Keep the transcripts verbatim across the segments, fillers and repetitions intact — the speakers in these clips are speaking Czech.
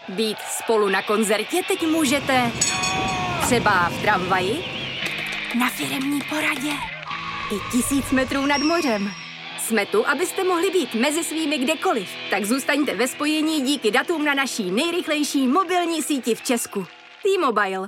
Být spolu na koncertě teď můžete třeba v tramvaji, na firemní poradě i tisíc metrů nad mořem. Jsme tu, abyste mohli být mezi svými kdekoliv. Tak zůstaňte ve spojení díky datům na naší nejrychlejší mobilní síti v Česku. T-Mobile.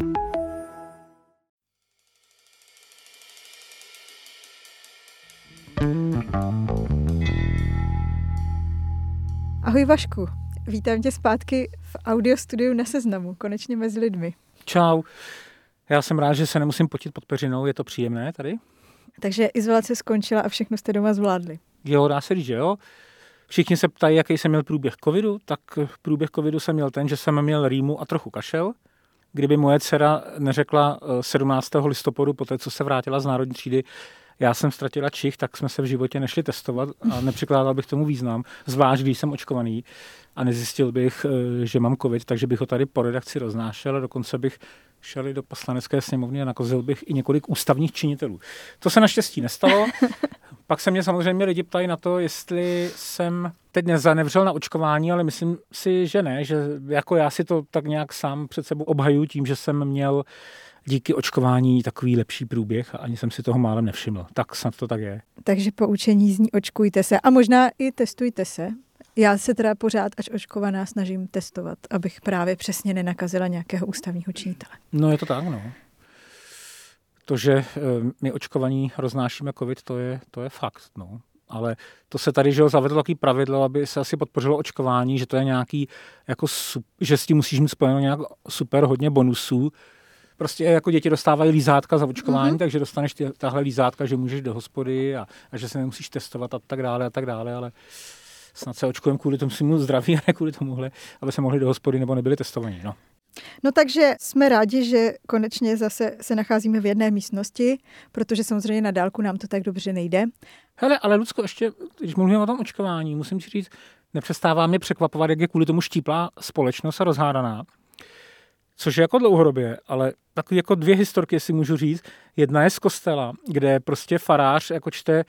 Ahoj Vašku, vítám tě zpátky v audiostudiu na Seznamu, konečně mezi lidmi. Čau, já jsem rád, že se nemusím potit pod peřinou, je to příjemné tady. Takže izolace skončila a všechno jste doma zvládli. Jo, dá se říct, že jo. Všichni se ptají, jaký jsem měl průběh covidu, tak průběh covidu jsem měl ten, že jsem měl rýmu a trochu kašel. Kdyby moje dcera neřekla sedmnáctého listopadu, poté co se vrátila z národní třídy, já jsem ztratila čich, tak jsme se v životě nešli testovat a nepřikládal bych tomu význam, zvlášť když jsem očkovaný a nezjistil bych, že mám covid, takže bych ho tady po redakci roznášel a dokonce bych šel i do poslanecké sněmovny a nakozil bych i několik ústavních činitelů. To se naštěstí nestalo. Pak se mě samozřejmě lidi ptají na to, jestli jsem teď nezanevřel na očkování, ale myslím si, že ne, že jako já si to tak nějak sám před sebou obhaju tím, že jsem měl díky očkování takový lepší průběh a ani jsem si toho málem nevšiml. Tak snad to tak je. Takže poučení zní očkujte se a možná i testujte se. Já se teda pořád, až očkovaná, snažím testovat, abych právě přesně nenakazila nějakého ústavního činitele. No je to tak, no. To, že my očkovaní roznášíme covid, to je, to je fakt, no. Ale to se tady, že ho zavedlo takový pravidlo, aby se asi podpořilo očkování, že to je nějaký, jako, že s tím musíš mít spojeno nějak super hodně bonusů. Prostě jako děti dostávají lízátka za očkování, mm-hmm. takže dostaneš ty, tahle lízátka, že můžeš do hospody a, a že se nemusíš testovat a tak dále a tak dále, ale snad se očkujeme kvůli tomu svému zdraví a ne kvůli tomuhle, aby se mohli do hospody nebo nebyli testovaní. No. No takže jsme rádi, že konečně zase se nacházíme v jedné místnosti, protože samozřejmě na dálku nám to tak dobře nejde. Hele, ale Lucko, ještě, když mluvíme o tom očkování, musím ti říct, nepřestává mě překvapovat, jak je kvůli tomu štíplá společnost a rozhádaná. Což je jako dlouhodobě, ale takové jako dvě historky si můžu říct. Jedna je z kostela, kde prostě farář jako čte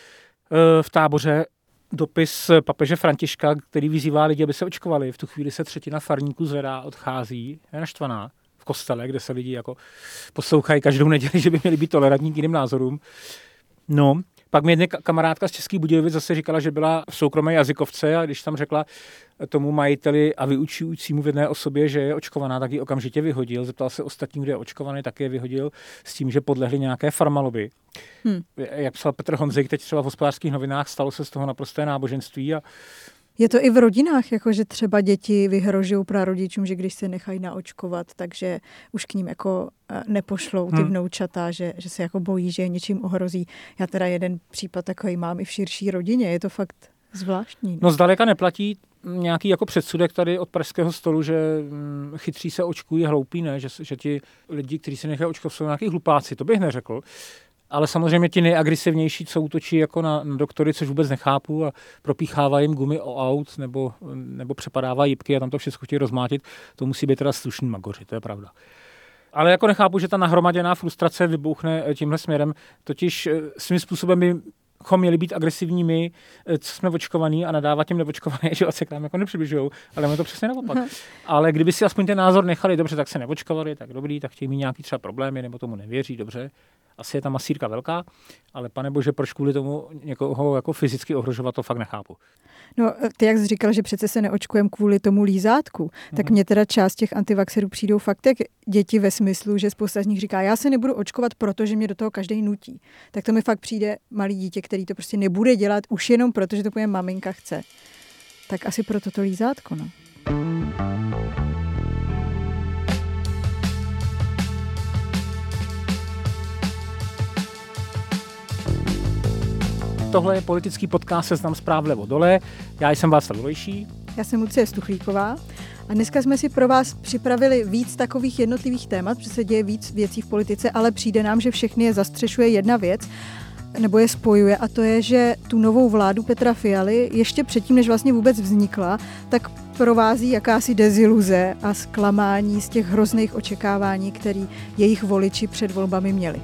v Táboře dopis papeže Františka, který vyzývá lidi, aby se očkovali. V tu chvíli se třetina farníků zvedá, odchází, je naštvaná v kostele, kde se lidi jako poslouchají každou neděli, že by měli být tolerantní k jiným názorům. No, pak mi jedna kamarádka z Českých Budějovic zase říkala, že byla v soukromé jazykovce a když tam řekla tomu majiteli a vyučujícímu v jedné osobě, že je očkovaná, tak ji okamžitě vyhodil. Zeptal se ostatním, kdo je očkovaný, tak je vyhodil s tím, že podlehli nějaké farmaloby. Hmm. Jak psal Petr Honzek teď třeba v Hospodářských novinách, stalo se z toho naprosté náboženství. A je to i v rodinách, jakože třeba děti vyhrožují prarodičům, že když se nechají naočkovat, takže už k ním jako nepošlou ty vnoučata, že, že se jako bojí, že je něčím ohrozí. Já teda jeden případ takový mám i v širší rodině, je to fakt zvláštní. No zdaleka neplatí nějaký jako předsudek tady od Pražského stolu, že chytří se očkují, hloupí, ne? Že, že ti lidi, kteří se nechají očkovat, jsou nějaký hlupáci, to bych neřekl. Ale samozřejmě ti nejagresivnější, co útočí jako na, na doktory, což vůbec nechápu a propíchávají jim gumy o aut nebo, nebo přepadávají jipky a tam to všechno chtějí rozmátit, to musí být teda slušný magoři, to je pravda. Ale jako nechápu, že ta nahromaděná frustrace vybuchne tímhle směrem, totiž svým způsobem bychom měli být agresivní my, co jsme očkovaní a nadávat těm neočkovaným, že se k nám jako nepřibližujou, ale máme to přesně naopak. Ale kdyby si aspoň ten názor nechali, dobře, tak se neočkovali, tak dobrý, tak chtějí mít nějaký třeba problémy nebo tomu nevěří, dobře. Asi je ta masírka velká, ale pane bože, proč kvůli tomu někoho jako fyzicky ohrožovat, to fakt nechápu. No, ty jak jsi říkal, že přece se neočkujeme kvůli tomu lízátku, mm-hmm. tak mě teda část těch antivaxerů přijdou fakt jak děti ve smyslu, že spousta z nich říká, já se nebudu očkovat, protože mě do toho každý nutí. Tak to mi fakt přijde malý dítě, který to prostě nebude dělat už jenom proto, že to moje maminka chce. Tak asi proto to lízátko, no. Tohle je politický podcast Seznam zpráv vlevo dole. Já jsem Václav Dolejší. Já jsem Lucie Stuchlíková. A dneska jsme si pro vás připravili víc takových jednotlivých témat, protože se děje víc věcí v politice, ale přijde nám, že všechny je zastřešuje jedna věc, nebo je spojuje, a to je, že tu novou vládu Petra Fialy ještě předtím, než vlastně vůbec vznikla, tak provází jakási deziluze a zklamání z těch hrozných očekávání, který jejich voliči před volbami měli.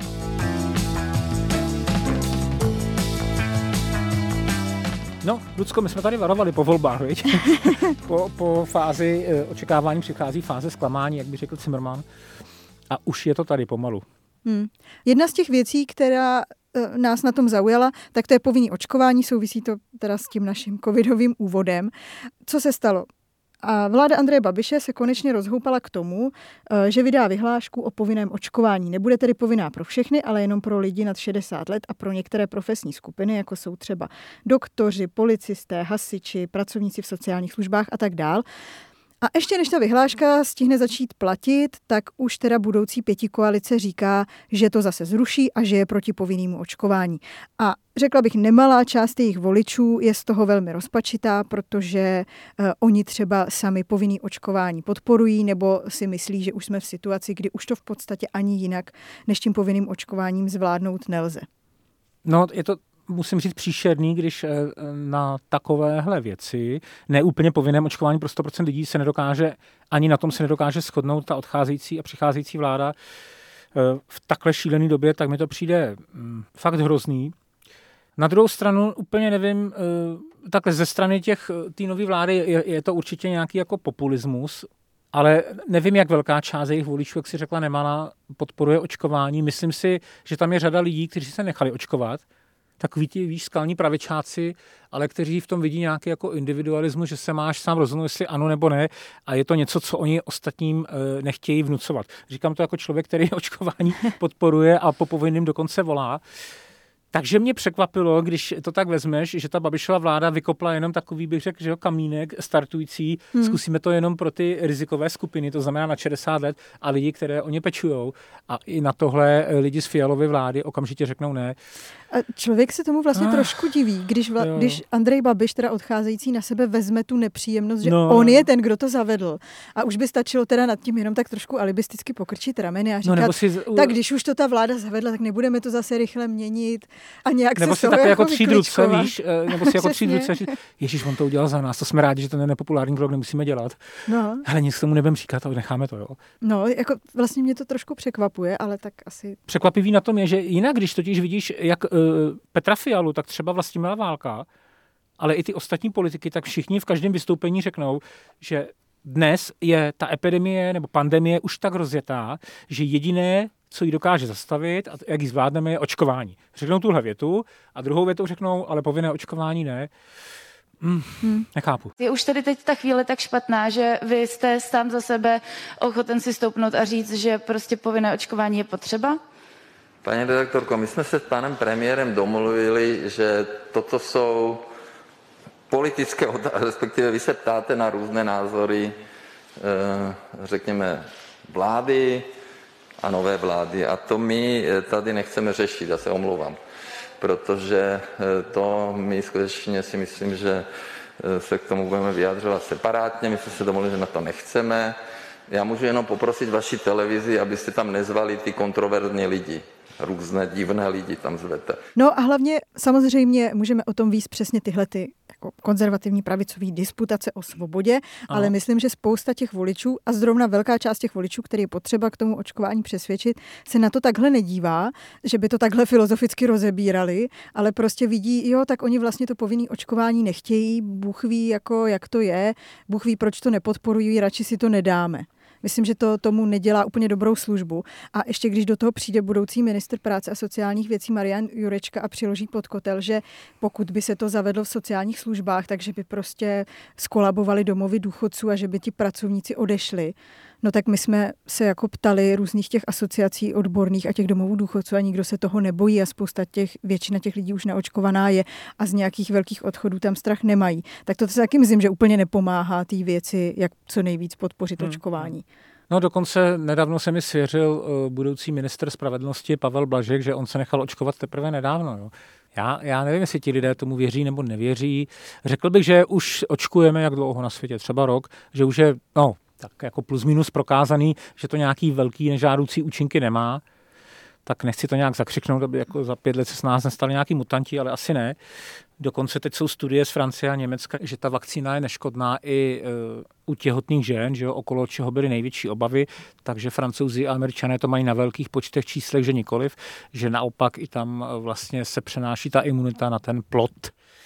No, Lucko, my jsme tady varovali po volbách, viď? po, po fázi očekávání přichází fáze zklamání, jak by řekl Zimmermann. A už je to tady pomalu. Hmm. Jedna z těch věcí, která nás na tom zaujala, tak to je povinný očkování, souvisí to teda s tím naším covidovým úvodem. Co se stalo? A vláda Andreje Babiše se konečně rozhoupala k tomu, že vydá vyhlášku o povinném očkování. Nebude tedy povinná pro všechny, ale jenom pro lidi nad šedesát let a pro některé profesní skupiny, jako jsou třeba doktoři, policisté, hasiči, pracovníci v sociálních službách a tak dál. A ještě než ta vyhláška stihne začít platit, tak už teda budoucí pětikoalice říká, že to zase zruší a že je proti povinnému očkování. A řekla bych, nemalá část jejich voličů je z toho velmi rozpačitá, protože eh, oni třeba sami povinný očkování podporují nebo si myslí, že už jsme v situaci, kdy už to v podstatě ani jinak než tím povinným očkováním zvládnout nelze. No, je to musím říct příšerný, když na takovéhle věci neúplně povinném očkování pro sto procent lidí se nedokáže, ani na tom se nedokáže shodnout ta odcházející a přicházející vláda v takhle šílené době, tak mi to přijde fakt hrozný. Na druhou stranu úplně nevím, takhle ze strany těch té nové vlády je, je to určitě nějaký jako populismus, ale nevím, jak velká část jejich voličů, jak si řekla Nemana, podporuje očkování. Myslím si, že tam je řada lidí, kteří se nechali očkovat, takový ti, víš, skalní pravičáci, ale kteří v tom vidí nějaký jako individualismus, že se máš sám rozhodnout, jestli ano nebo ne, a je to něco, co oni ostatním e, nechtějí vnucovat. Říkám to jako člověk, který očkování podporuje a po povinným dokonce volá. Takže mě překvapilo, když to tak vezmeš, že ta Babišova vláda vykopla jenom takový, bych řekl, že jo, kamínek startující, hmm. zkusíme to jenom pro ty rizikové skupiny, to znamená na šedesát let a lidi, které o ně pečujou. A i na tohle lidi z Fialovy vlády okamžitě řeknou ne. A člověk se tomu vlastně ah, trošku diví, když, vla, když Andrej Babiš, teda odcházející, na sebe vezme tu nepříjemnost, že no. on je ten, kdo to zavedl. A už by stačilo teda nad tím jenom tak trošku alibisticky pokrčit rameny a říkat, no, si... tak když už to ta vláda zavedla, tak nebudeme to zase rychle měnit a nějak nebo se si toho takhle jako jako třít ruce, víš, nebo si jako třít ruce a říct, ježiš, on to udělal za nás, to jsme rádi, že to je nepopulární krok, nemusíme dělat. No. Hele, nic k tomu nebudeme říkat, ale necháme to, jo. No, jako vlastně mě to trošku překvapuje, ale tak asi... Překvapivý na tom je, že jinak, když totiž vidíš, jak uh, Petra Fialu, tak třeba Vlastimila Válka, ale i ty ostatní politiky, tak všichni v každém vystoupení řeknou, že dnes je ta epidemie nebo pandemie už tak rozjetá, že jediné, co ji dokáže zastavit a jak ji zvládneme, je očkování. Řeknou tuhle větu a druhou větu řeknou, ale povinné očkování ne. Hmm, hmm. Nechápu. Je už tady teď ta chvíle tak špatná, že vy jste sám za sebe ochoten si stoupnout a říct, že prostě povinné očkování je potřeba? Paní redaktorko, my jsme se s panem premiérem domluvili, že toto jsou politické otázky, respektive vy se ptáte na různé názory, řekněme, vlády a nové vlády. A to my tady nechceme řešit, já se omlouvám, protože to my skutečně si myslím, že se k tomu budeme vyjadřovat separátně. My jsme se domluvili, že na to nechceme. Já můžu jenom poprosit vaši televizi, abyste tam nezvali ty kontroverzní lidi. Různé divné lidi tam zvete. No a hlavně samozřejmě můžeme o tom víc přesně tyhle ty jako konzervativní pravicový disputace o svobodě, aha, ale myslím, že spousta těch voličů a zrovna velká část těch voličů, který je potřeba k tomu očkování přesvědčit, se na to takhle nedívá, že by to takhle filozoficky rozebírali, ale prostě vidí, jo, tak oni vlastně to povinné očkování nechtějí, Bůh ví, jako, jak to je, Bůh ví, proč to nepodporují, radši si to nedáme. Myslím, že to tomu nedělá úplně dobrou službu. A ještě když do toho přijde budoucí ministr práce a sociálních věcí Marian Jurečka a přiloží pod kotel, že pokud by se to zavedlo v sociálních službách, takže by prostě skolabovaly domovy důchodců a že by ti pracovníci odešli. No tak my jsme se jako ptali různých těch asociací odborných a těch domovů důchodců a nikdo se toho nebojí a spousta těch, většina těch lidí už naočkovaná je a z nějakých velkých odchodů tam strach nemají. Tak to se taky myslím, že úplně nepomáhá té věci, jak co nejvíc podpořit hmm. očkování. No dokonce nedávno se mi svěřil uh, budoucí ministr spravedlnosti Pavel Blažek, že on se nechal očkovat teprve nedávno. Jo. Já, já nevím, jestli ti lidé tomu věří nebo nevěří. Řekl bych, že už očkujeme jak dlouho na světě, třeba rok, že už je, no, tak jako plus minus prokázaný, že to nějaký velký nežádoucí účinky nemá, tak nechci to nějak zakřiknout, aby jako za pět let se s nás nestali nějaký mutanti, ale asi ne. Dokonce teď jsou studie z Francie a Německa, že ta vakcína je neškodná i uh, u těhotných žen, že jo, okolo čeho byly největší obavy, takže Francouzi a Američané to mají na velkých počtech číslech, že nikoliv, že naopak i tam vlastně se přenáší ta imunita na ten plod.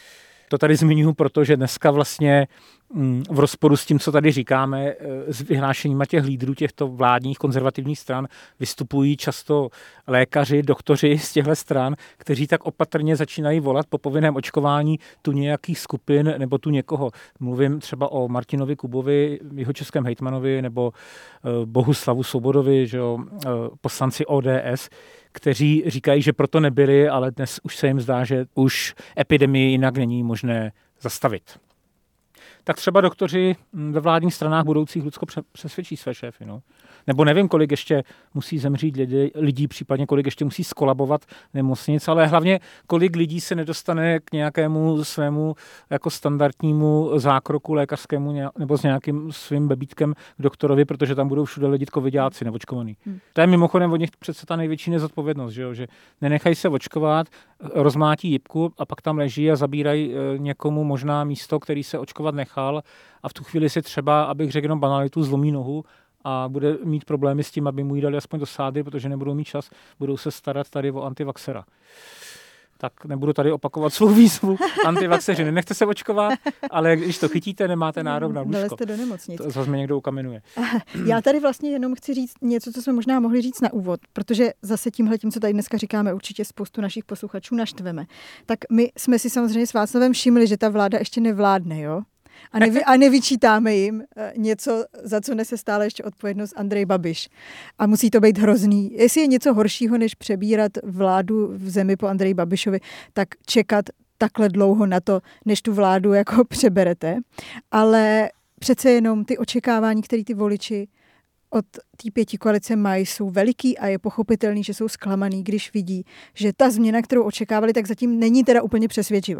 To tady zmiňuji, protože dneska vlastně v rozporu s tím, co tady říkáme, s vyhlášeníma těch lídrů těchto vládních konzervativních stran vystupují často lékaři, doktoři z těchto stran, kteří tak opatrně začínají volat po povinném očkování tu nějakých skupin nebo tu někoho. Mluvím třeba o Martinovi Kubovi, jeho českém hejtmanovi, nebo Bohuslavu Svobodovi, že jo, poslanci O D S, kteří říkají, že proto nebyli, ale dnes už se jim zdá, že už epidemii jinak není možné zastavit. Tak třeba doktoři ve vládních stranách budoucích Lucko přesvědčí své šéfy. No. Nebo nevím, kolik ještě musí zemřít lidi, lidí, případně kolik ještě musí skolabovat nemocnic, ale hlavně kolik lidí se nedostane k nějakému svému jako standardnímu zákroku lékařskému nebo s nějakým svým bebítkem k doktorovi, protože tam budou všude lidi covidáci neočkovaný. Hmm. To je mimochodem od nich přece ta největší nezodpovědnost, že, jo? Že nenechají se očkovat, rozmátí jipku a pak tam leží a zabírají někomu možná místo, který se očkovat nechal a v tu chvíli si třeba, abych řekl jenom banalitu, zlomí nohu a bude mít problémy s tím, aby mu ji dali aspoň do sádry, protože nebudou mít čas, budou se starat tady o antivaxera. Tak nebudu tady opakovat svou výzvu. Antivaxeři, nenechte se očkovat, ale když to chytíte, nemáte nárok na lůžko. Nalezte do nemocnic. To zase mě někdo ukamenuje. Já tady vlastně jenom chci říct něco, co jsme možná mohli říct na úvod, protože zase tímhle tím, co tady dneska říkáme, určitě spoustu našich posluchačů naštveme. Tak my jsme si samozřejmě s Václavem všimli, že ta vláda ještě nevládne, jo? A, nevy, a nevyčítáme jim něco, za co nese stále ještě odpovědnost Andrej Babiš. A musí to být hrozný. Jestli je něco horšího, než přebírat vládu v zemi po Andreji Babišovi, tak čekat takhle dlouho na to, než tu vládu jako přeberete. Ale přece jenom ty očekávání, které ty voliči od té pětikoalice mají, jsou veliký a je pochopitelný, že jsou zklamaný, když vidí, že ta změna, kterou očekávali, tak zatím není teda úplně přesvědčivá.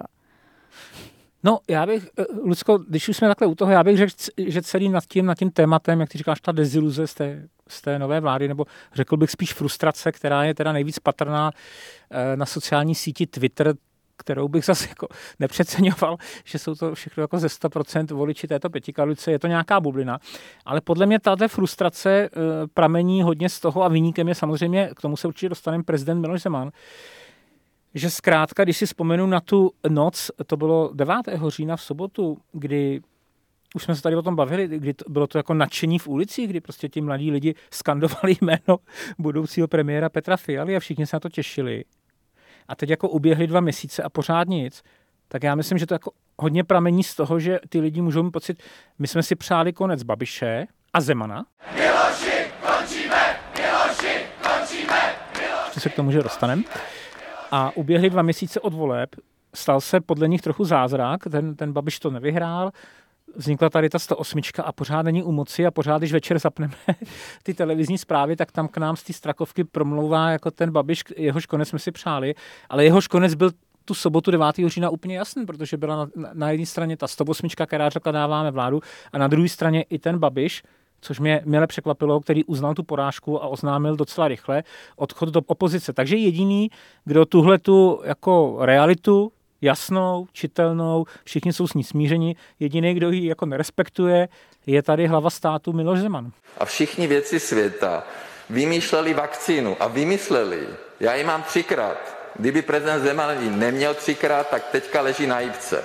No, já bych, Lucko, když už jsme takhle u toho, já bych řekl, že celým nad tím, nad tím tématem, jak ty říkáš, ta deziluze z té, z té nové vlády, nebo řekl bych spíš frustrace, která je teda nejvíc patrná na sociální síti Twitter, kterou bych zase jako nepřeceňoval, že jsou to všechno jako ze sto procent voliči této pětikoalice, je to nějaká bublina. Ale podle mě tato frustrace pramení hodně z toho a viníkem je samozřejmě, k tomu se určitě dostaneme, prezident Miloš Zeman, že zkrátka, když si vzpomenu na tu noc, to bylo devátého října v sobotu, kdy už jsme se tady o tom bavili, kdy to, bylo to jako nadšení v ulici, kdy prostě ti mladí lidi skandovali jméno budoucího premiéra Petra Fialy a všichni se na to těšili. A teď jako uběhly dva měsíce a pořád nic, tak já myslím, že to jako hodně pramení z toho, že ty lidi můžou mít pocit, my jsme si přáli konec Babiše a Zemana. Miloši, končíme! Miloši, končíme! Ještě se k tomu, že dostaneme. A uběhly dva měsíce od voleb, stal se podle nich trochu zázrak, ten, ten Babiš to nevyhrál, vznikla tady ta sto osm a pořád není u moci a pořád, když večer zapneme ty televizní zprávy, tak tam k nám z té Strakovky promlouvá jako ten Babiš, jehož konec jsme si přáli, ale jehož konec byl tu sobotu devátého října úplně jasný, protože byla na, na, na jedné straně ta sto osm, která řekla dáváme vládu, a na druhé straně i ten Babiš, což mě mile překvapilo, který uznal tu porážku a oznámil docela rychle odchod do opozice. Takže jediný, kdo tuhletu jako realitu jasnou, čitelnou, všichni jsou s ní smířeni, jediný, kdo ji jako nerespektuje, je tady hlava státu Miloš Zeman. A všichni vědci světa vymýšleli vakcínu a vymysleli, já ji mám třikrát. Kdyby prezident Zeman ji neměl třikrát, tak teďka leží na jipce.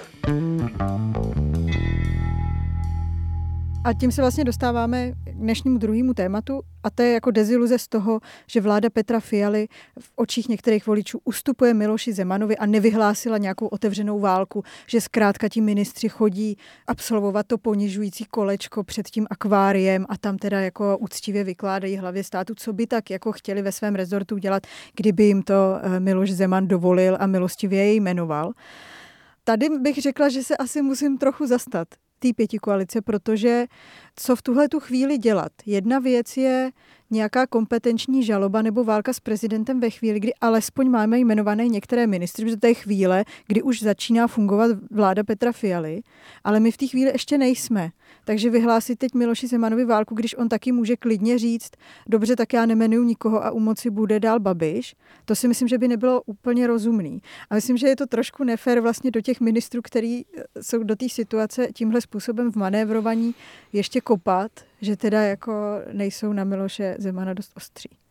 A tím se vlastně dostáváme k dnešnímu druhému tématu a to je jako deziluze z toho, že vláda Petra Fialy v očích některých voličů ustupuje Miloši Zemanovi a nevyhlásila nějakou otevřenou válku, že zkrátka ti ministři chodí absolvovat to ponižující kolečko před tím akváriem a tam teda jako úctivě vykládají hlavě státu, co by tak jako chtěli ve svém rezortu dělat, kdyby jim to Miloš Zeman dovolil a milostivě jej jmenoval. Tady bych řekla, že se asi musím trochu zastat té pětikoalice, protože co v tuhle tu chvíli dělat? Jedna věc je nějaká kompetenční žaloba nebo válka s prezidentem ve chvíli, kdy alespoň máme jmenované některé ministry, protože to je chvíle, kdy už začíná fungovat vláda Petra Fialy, ale my v té chvíli ještě nejsme. Takže vyhlásit teď Miloši Zemanovi válku, když on taky může klidně říct, dobře, tak já nemenuju nikoho a u moci bude dál Babiš, to si myslím, že by nebylo úplně rozumný. A myslím, že je to trošku nefér vlastně do těch ministrů, kteří jsou do té situace tímhle způsobem v manévrovaní ještě kopat, že teda jako nejsou na Miloše Zemana dost ostří.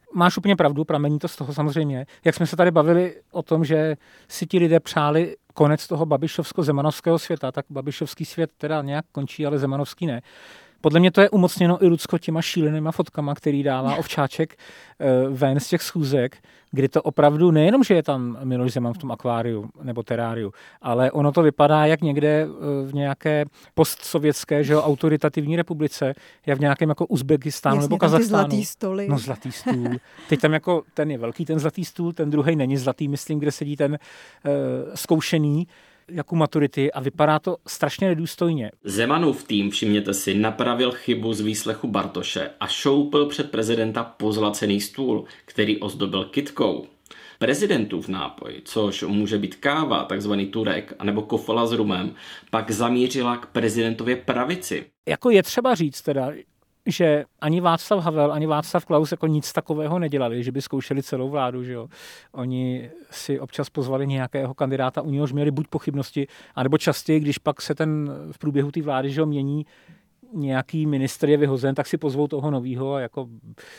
máš úplně pravdu, pramení to z toho samozřejmě. Jak jsme se tady bavili o tom, že si ti lidé přáli konec toho babišovsko-zemanovského světa, tak babišovský svět teda nějak končí, ale zemanovský ne. Podle mě to je umocněno i Lucko těma šílenýma fotkama, který dává Ovčáček ven z těch schůzek, kdy to opravdu nejenom, že je tam Miloš Zeman v tom akváriu nebo teráriu, ale ono to vypadá jak někde v nějaké postsovětské, že jo, autoritativní republice, jak v nějakém jako Uzbekistánu Jasně, nebo Kazachstánu. Zlatý stoly. No zlatý stůl. Teď tam jako ten je velký ten zlatý stůl, ten druhý není zlatý, myslím, kde sedí ten uh, zkoušený jako maturity a vypadá to strašně nedůstojně. Zemanův tým, všimněte si, napravil chybu z výslechu Bartoše a šoupil před prezidenta pozlacený stůl, který ozdobil kytkou. Prezidentův nápoj, což může být káva, takzvaný turek, anebo kofola s rumem, pak zamířila k prezidentově pravici. Jako je třeba říct teda, že ani Václav Havel, ani Václav Klaus jako nic takového nedělali, že by zkoušeli celou vládu, že jo. Oni si občas pozvali nějakého kandidáta, u něhož měli buď pochybnosti, anebo častěji, když pak se ten v průběhu té vlády, že jo, mění nějaký ministr je vyhozen, tak si pozvou toho novýho a jako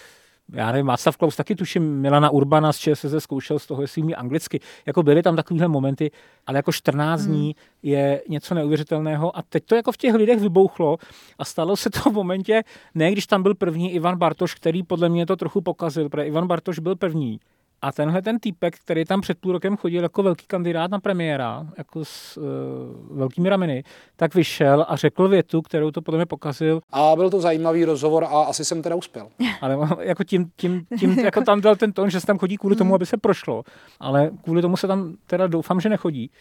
já nevím, Václav Klaus taky tuším, Milana Urbana z ČSSD zkoušel z toho, jestli umí anglicky. Jako byly tam takovýhle momenty, ale jako čtrnáct hmm. dní je něco neuvěřitelného a teď to jako v těch lidech vybouchlo a stalo se to v momentě, ne když tam byl první Ivan Bartoš, který podle mě to trochu pokazil, protože Ivan Bartoš byl první. A tenhle ten týpek, který tam před půl rokem chodil jako velký kandidát na premiéra, jako s uh, velkými rameny, tak vyšel a řekl větu, kterou to potom pokazil. A byl to zajímavý rozhovor a asi jsem teda uspěl. Ale jako tím, tím, tím jako tam dal ten tón, že se tam chodí kvůli tomu, aby se prošlo. Ale kvůli tomu se tam teda doufám, že nechodí.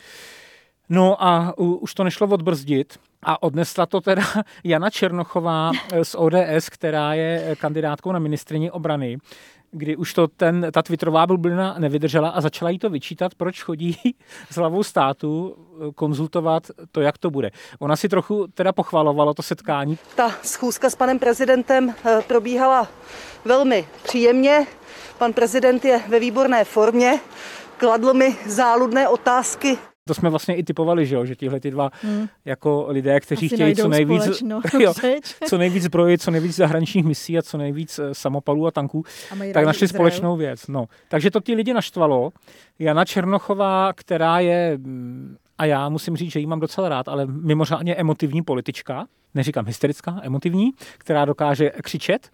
No a u, už to nešlo odbrzdit a odnesla to teda Jana Černochová z O D S, která je kandidátkou na ministryni obrany, kdy už to ten, ta twitterová bublina nevydržela a začala jí to vyčítat, proč chodí s hlavou státu konzultovat to, jak to bude. Ona si trochu teda pochvalovalo to setkání. Ta schůzka s panem prezidentem probíhala velmi příjemně. Pan prezident je ve výborné formě, kladl mi záludné otázky. To jsme vlastně i typovali, že, jo? Že tihle ty dva hmm. jako lidé, kteří asi chtějí co nejvíc, jo, co nejvíc zbroji, co nejvíc zahraničních misí a co nejvíc samopalů a tanků, a tak našli Izrael. Společnou věc. No. Takže to ty lidi naštvalo. Jana Černochová, která je, a já musím říct, že jí mám docela rád, ale mimořádně emotivní politička, neříkám hysterická, emotivní, která dokáže křičet,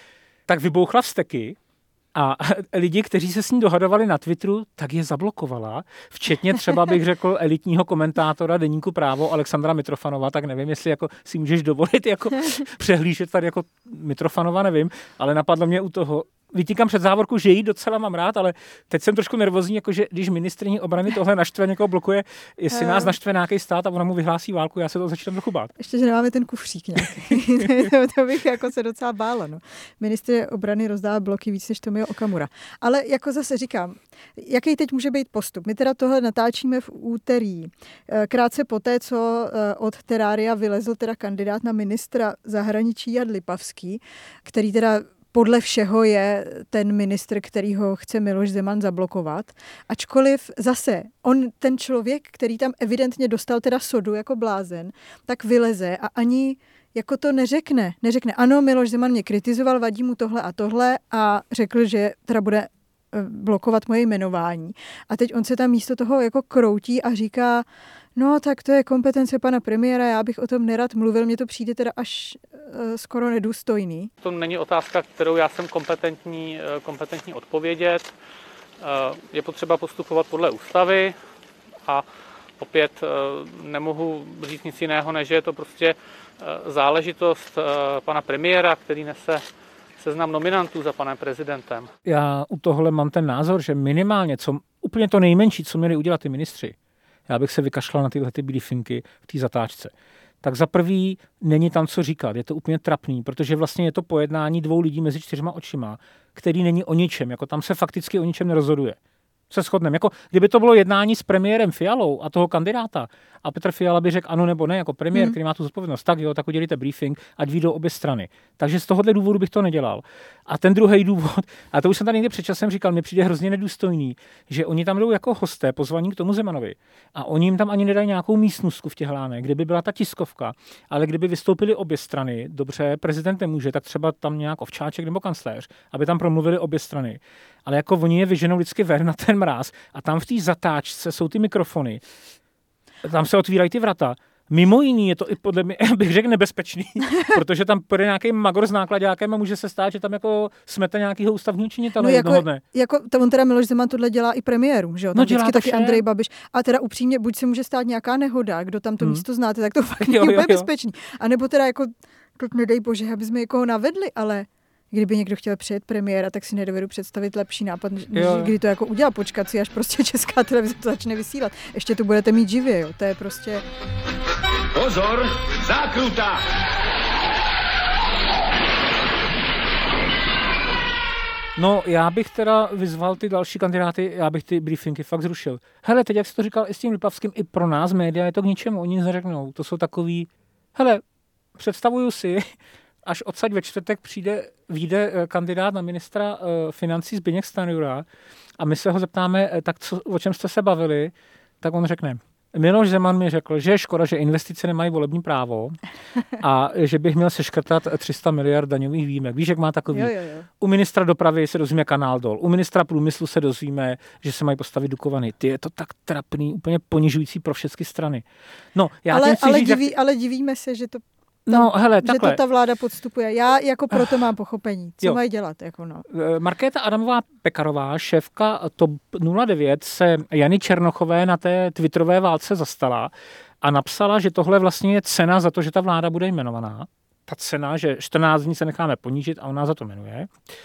tak vybouchla vzteky. A lidi, kteří se s ní dohadovali na Twitteru, tak je zablokovala. Včetně třeba, bych řekl, elitního komentátora deníku Právo Alexandra Mitrofanova, tak nevím, jestli jako si můžeš dovolit jako přehlížet tady jako Mitrofanova, nevím, ale napadlo mě u toho, vytíkám před závorku, že jí docela mám rád, ale teď jsem trošku nervózní, jakože když ministryně obrany tohle naštve, někoho blokuje, jestli nás naštve nějaký stát a ona mu vyhlásí válku, já se to začínám trochu bát. Ještě, že nemáme ten kufřík nějaký. to, to bych jako se docela bála. No. Ministr obrany rozdává bloky víc než Tomio Okamura. Ale jako zase říkám, jaký teď může být postup? My teda tohle natáčíme v úterý. Krátce poté, co od terária vylezl teda kandidát na ministra zahraničí Jan Lipavský, který teda podle všeho je ten ministr, který ho chce Miloš Zeman zablokovat. Ačkoliv zase on, ten člověk, který tam evidentně dostal teda sodu jako blázen, tak vyleze a ani jako to neřekne. Neřekne, ano, Miloš Zeman mě kritizoval, vadí mu tohle a tohle a řekl, že teda bude blokovat moje jmenování. A teď on se tam místo toho jako kroutí a říká, no tak to je kompetence pana premiéra, já bych o tom nerad mluvil, mně to přijde teda až uh, skoro nedůstojný. To není otázka, kterou já jsem kompetentní, kompetentní odpovědět. Uh, je potřeba postupovat podle ústavy a opět uh, nemohu říct nic jiného, než že je to prostě uh, záležitost uh, pana premiéra, který nese seznam nominantů za panem prezidentem. Já u tohle mám ten názor, že minimálně, co, úplně to nejmenší, co měli udělat ty ministři, já bych se vykašlal na tyhle ty briefingy v té zatáčce. Tak za prvý není tam co říkat, je to úplně trapný, protože vlastně je to pojednání dvou lidí mezi čtyřma očima, který není o ničem, jako tam se fakticky o ničem nerozhoduje. se shodneme. Jako, kdyby to bylo jednání s premiérem Fialou a toho kandidáta a Petr Fiala by řekl ano nebo ne jako premiér, hmm. který má tu zodpovědnost, tak jo, tak udělíte briefing, ať vyjdou obě strany. Takže z tohohle důvodu bych to nedělal. A ten druhý důvod, a to už jsem tady někdy před časem říkal, mně přijde hrozně nedůstojný, že oni tam jdou jako hosté pozvaní k tomu Zemanovi a oni jim tam ani nedají nějakou místnostku v Těhláně, kde by byla ta tiskovka, ale kdyby vystoupili obě strany, dobře, prezident nemůže, tak třeba tam nějak Ovčáček nebo kancléř, aby tam promluvili obě strany. Ale jako oni je vyženou vždycky ven na ten mráz a tam v té zatáčce jsou ty mikrofony. Tam se otvírají ty vrata. Mimo jiný je to i podle mě, bych řekl, nebezpečný, protože tam půjde nějaký magor s nákladákem a může se stát, že tam jako smete nějakýho ústavního činitele no jako, jednoho dne. Jako to on teda Miloš Zeman tohle dělá i premiérům, že jo? Tam no vždycky taky vše. Andrej Babiš. A teda upřímně, buď se může stát nějaká nehoda, kdo tam to hmm. místo znáte, tak to fakt jo, není jo, jo. bezpečný. A nebo teda jako, nedej bože, aby jsme někoho navedli, ale kdyby někdo chtěl přijet premiéra, tak si nedovedu představit lepší nápad, než jo. kdy to jako udělá, počkat si, až prostě Česká televize to začne vysílat. Ještě to budete mít živě, jo, to je prostě... Pozor, zákruta! No, já bych teda vyzval ty další kandidáty, já bych ty briefingy fakt zrušil. Hele, teď, jak jsi to říkal i s tím Lipavským, i pro nás média je to k ničemu, oni nic neřeknou. To jsou takový, hele, představuju si, až odsaď ve čtvrtek přijde, vyjde kandidát na ministra uh, financí Zbyněk Stanjura a my se ho zeptáme, tak co, o čem jste se bavili, tak on řekne, Miloš Zeman mi řekl, že je škoda, že investice nemají volební právo a že bych měl seškrtat tři sta miliard daňových výjimek. Víš, jak má takový? Jo, jo, jo. U ministra dopravy se dozvíme kanál dol, u ministra průmyslu se dozvíme, že se mají postavit Dukovany. Ty je to tak trapný, úplně ponižující pro všechny strany. No, já ale, ale, říct, diví, jak... ale divíme se, že to No, hele, že takhle. to ta vláda podstupuje. Já jako proto mám pochopení. Co jo. mají dělat? Jako no. Markéta Adamová Pekarová, šéfka TOP nula devět, se Jany Černochové na té twitterové válce zastala a napsala, že tohle vlastně je cena za to, že ta vláda bude jmenovaná. Ta cena, že čtrnáct dní se necháme ponížit a ona za to jmenuje.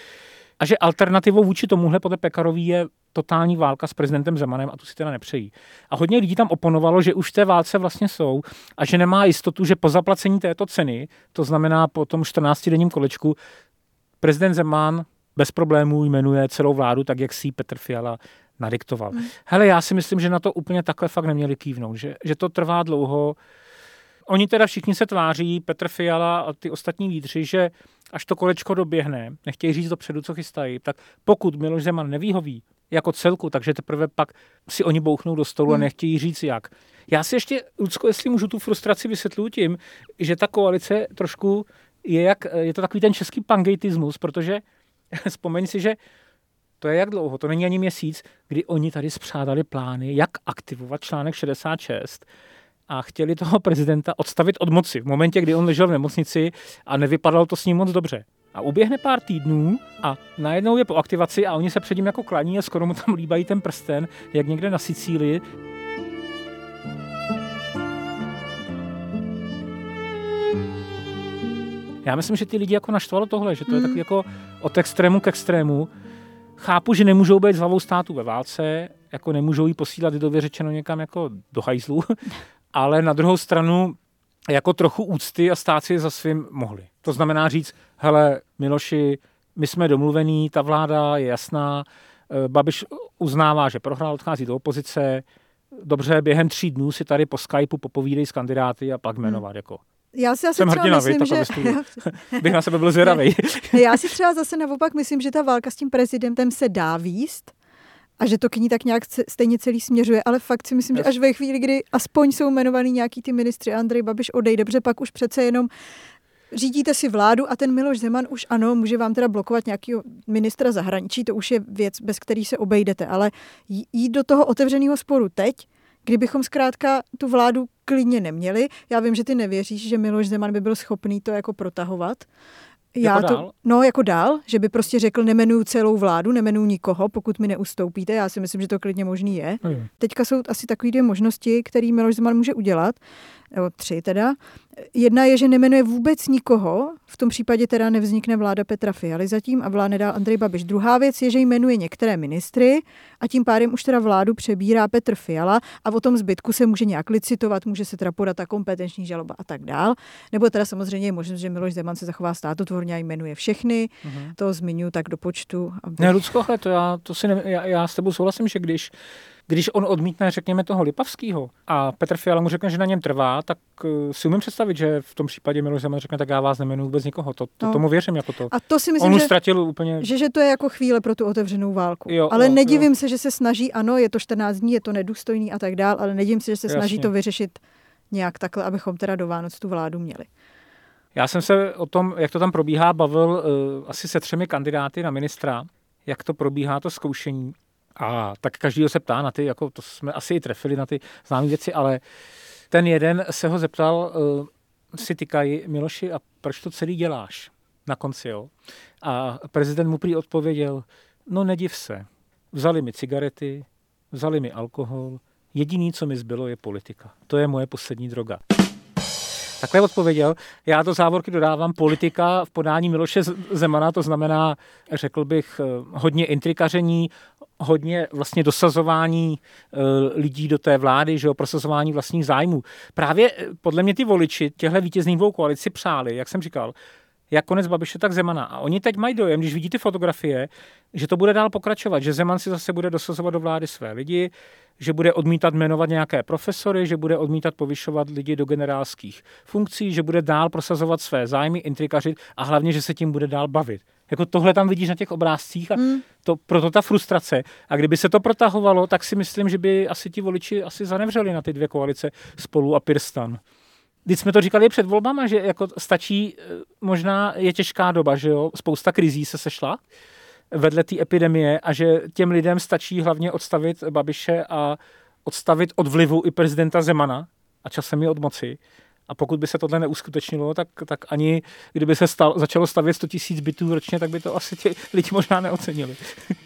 A že alternativou vůči tomuhle podle Pekarový je totální válka s prezidentem Zemanem a tu si teda nepřejí. A hodně lidí tam oponovalo, že už v té válce vlastně jsou a že nemá jistotu, že po zaplacení této ceny, to znamená po tom čtrnáctidenním kolečku, prezident Zeman bez problémů jmenuje celou vládu tak, jak si Petr Fiala nadiktoval. Mm. Hele, já si myslím, že na to úplně takhle fakt neměli kývnout, že, že to trvá dlouho. Oni teda všichni se tváří, Petr Fiala a ty ostatní lídři, že až to kolečko doběhne, nechtějí říct dopředu, co chystají, tak pokud Miloš Zeman nevyhoví jako celku, takže teprve pak si oni bouchnou do stolu hmm. a nechtějí říct jak. Já si ještě, Lucko, jestli můžu tu frustraci vysvětluji tím, že ta koalice trošku je jak, je to takový ten český pangejtismus, protože vzpomeň si, že to je jak dlouho, to není ani měsíc, kdy oni tady spřádali plány, jak aktivovat článek šedesát šest a chtěli toho prezidenta odstavit od moci v momentě, kdy on ležel v nemocnici a nevypadalo to s ním moc dobře. A uběhne pár týdnů a najednou je po aktivaci a oni se před ním jako klaní a skoro mu tam líbají ten prsten, jak někde na Sicílii. Já myslím, že ty lidi jako naštvalo tohle, že to je takový jako od extrému k extrému. Chápu, že nemůžou být s hlavou státu ve válce, jako nemůžou jí posílat lidově řečeno někam jako do hajzlu, ale na druhou stranu jako trochu úcty a stát si za svým mohli. To znamená říct, hele, Miloši, my jsme domluvení, ta vláda je jasná, Babiš uznává, že prohrál, odchází do opozice, dobře, během tří dnů si tady po Skypeu popovídej s kandidáty a pak jmenovat hmm. jako. Já si asi Jsem hrdina, myslím, vy, že... bych na sebe byl zvědavej. Já si třeba zase naopak myslím, že ta válka s tím prezidentem se dá víst a že to k ní tak nějak stejně celý směřuje, ale fakt si myslím, yes. že až ve chvíli, kdy aspoň jsou jmenovaný nějaký ty ministři, Andrej Babiš odejde, dobře, pak už přece jenom řídíte si vládu a ten Miloš Zeman už ano, může vám teda blokovat nějakého ministra zahraničí, to už je věc, bez který se obejdete, ale jít do toho otevřeného sporu teď, kdybychom zkrátka tu vládu klidně neměli, já vím, že ty nevěříš, že Miloš Zeman by byl schopný to jako protahovat. Já jako to, dál? No, jako dál, že by prostě řekl, nemenuju celou vládu, nemenuju nikoho, pokud mi neustoupíte. Já si myslím, že to klidně možný je. Hmm. Teďka jsou asi takové dvě možnosti, které Miloš Zeman může udělat, nebo tři teda. Jedna je, že nemenuje vůbec nikoho, v tom případě teda nevznikne vláda Petra Fialy zatím a vládne dál Andrej Babiš. Druhá věc je, že jmenuje některé ministry a tím pádem už teda vládu přebírá Petr Fiala a o tom zbytku se může nějak licitovat, může se teda podat ta kompetenční žaloba a tak dál. Nebo teda samozřejmě je možnost, že Miloš Zeman se zachová státotvorně a jmenuje všechny. Mm-hmm. To zmiňuji tak do počtu. Aby... Ne, Lucko, ale to já, to si ne, já, já s tebou souhlasím, že když Když on odmítne, řekněme, toho Lipavského a Petr Fiala mu řekne, že na něm trvá, tak si umím představit, že v tom případě Miloš Zeman řekne, tak já vás nemenuji vůbec nikoho. To, to, no. Tomu věřím jako to. A to si myslím, on už že, ztratil úplně... že, že to je jako chvíle pro tu otevřenou válku. Jo, ale no, nedivím jo. se, že se snaží, ano, je to čtrnáct dní, je to nedůstojný a tak dál, ale nedivím se, že se Jasně. snaží to vyřešit nějak takhle, abychom teda do Vánoc tu vládu měli. Já jsem se o tom, jak to tam probíhá, bavil uh, asi se třemi kandidáty na ministra, jak to probíhá to zkoušení. A tak každýho se ptá na ty, jako to jsme asi i trefili na ty známé věci, ale ten jeden se ho zeptal, uh, si tykají, Miloši, a proč to celý děláš na konci, jo? A prezident mu prý odpověděl, no nediv se, vzali mi cigarety, vzali mi alkohol, jediný, co mi zbylo, je politika. To je moje poslední droga. Takhle odpověděl. Já do závorky dodávám politika v podání Miloše Zemana, to znamená, řekl bych, hodně intrikaření, hodně vlastně dosazování lidí do té vlády, že jo, prosazování vlastních zájmů. Právě podle mě ty voliči těchto vítězných dvou koalici přáli, jak jsem říkal, jak konec Babiše, tak Zemana. A oni teď mají dojem, když vidí ty fotografie, že to bude dál pokračovat, že Zeman si zase bude dosazovat do vlády své lidi, že bude odmítat jmenovat nějaké profesory, že bude odmítat povyšovat lidi do generálských funkcí, že bude dál prosazovat své zájmy, intrikařit a hlavně, že se tím bude dál bavit. Jako tohle tam vidíš na těch obrázcích a mm. to, proto ta frustrace. A kdyby se to protahovalo, tak si myslím, že by asi ti voliči asi zanevřeli na ty dvě koalice Spolu a PirSTAN. Když jsme to říkali před volbama, že jako stačí, možná je těžká doba, že jo, spousta krizí se sešla vedle té epidemie a že těm lidem stačí hlavně odstavit Babiše a odstavit od vlivu i prezidenta Zemana a časem i od moci. A pokud by se tohle neuskutečnilo, tak, tak ani kdyby se stal, začalo stavět sto tisíc bytů ročně, tak by to asi ti lidi možná neocenili.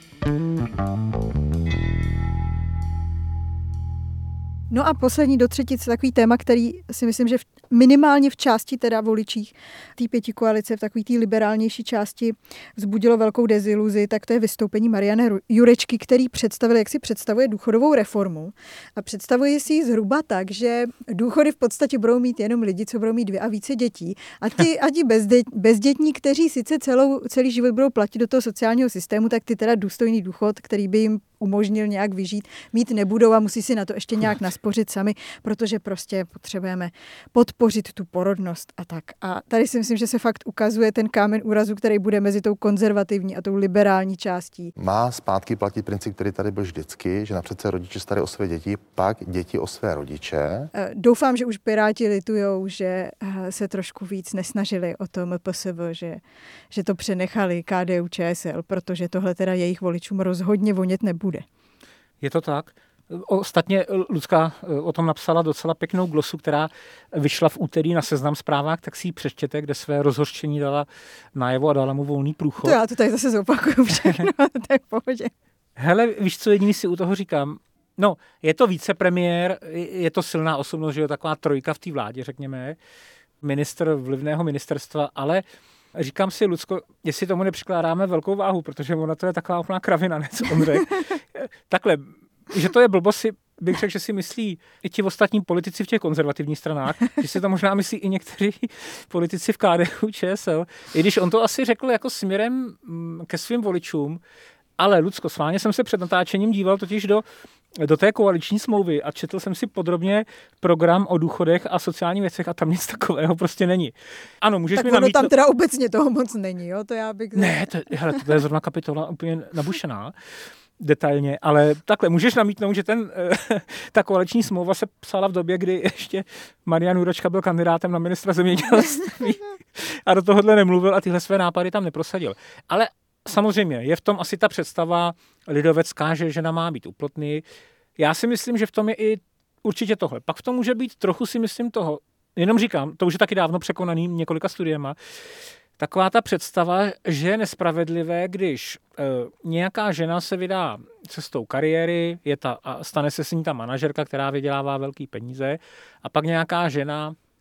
No a poslední do třetice takový téma, který si myslím, že v, minimálně v části teda voličích té pěti koalice, v takové té liberálnější části vzbudilo velkou deziluzi, tak to je vystoupení Mariana Jurečky, který představil, jak si představuje důchodovou reformu. A představuje si ji zhruba tak, že důchody v podstatě budou mít jenom lidi, co budou mít dvě a více dětí. A ti, a ti bezde, bezdětní, kteří sice celou, celý život budou platit do toho sociálního systému, tak ty teda důstojný důchod, který by jim umožnil nějak vyžít, mít nebudou a musí si na to ještě nějak naspořit sami, protože prostě potřebujeme podpořit tu porodnost a tak. A tady si myslím, že se fakt ukazuje ten kámen úrazu, který bude mezi tou konzervativní a tou liberální částí. Má zpátky platit princip, který tady byl vždycky, že napřed se rodiče starají o své děti, pak děti o své rodiče. Doufám, že už Piráti litujou, že se trošku víc nesnažili o to M P S V, že, že to přenechali K D U Č S L, protože tohle teda jejich voličům rozhodně vonět nebude. Bude. Je to tak. Ostatně Lucka o tom napsala docela pěknou glosu, která vyšla v úterý na Seznam Zprávách, tak si ji přečtěte, kde své rozhořčení dala najevo a dala mu volný průchod. To já to tady zase zopakuju všechno, to je v pohodě. Hele, víš co, jediný si u toho říkám? No, je to vicepremiér, je to silná osobnost, že je taková trojka v té vládě, řekněme, ministr vlivného ministerstva, ale říkám si, Lucko, jestli tomu nepřikládáme velkou váhu, protože ona to je taková úplná kravina, ne, co on řekl. Takhle, že to je blbost, si bych řekl, že si myslí i ti ostatní politici v těch konzervativních stranách, že si to možná myslí i někteří politici v K D U Č S L, i když on to asi řekl jako směrem ke svým voličům, ale Lucko, sváně jsem se před natáčením díval totiž do do té koaliční smlouvy a četl jsem si podrobně program o důchodech a sociálních věcech a tam nic takového prostě není. Ano, můžeš tak mi namítnout... namítnout... tam teda obecně toho moc není, jo? To já bych... Ne, to, hele, to je zrovna kapitola úplně nabušená detailně, ale takhle, můžeš namítnout, že ten, ta koaliční smlouva se psala v době, kdy ještě Marian Jurečka byl kandidátem na ministra zemědělství a do tohohle nemluvil a tyhle své nápady tam neprosadil. Ale samozřejmě, je v tom asi ta představa lidovecká, že žena má být uplotný. Já si myslím, že v tom je i určitě tohle. Pak v tom může být trochu, si myslím, toho, jenom říkám, to už je taky dávno překonaný několika studiema, taková ta představa, že je nespravedlivé, když e, nějaká žena se vydá cestou kariéry, je ta, a stane se s ní ta manažerka, která vydělává velký peníze, a pak nějaká žena,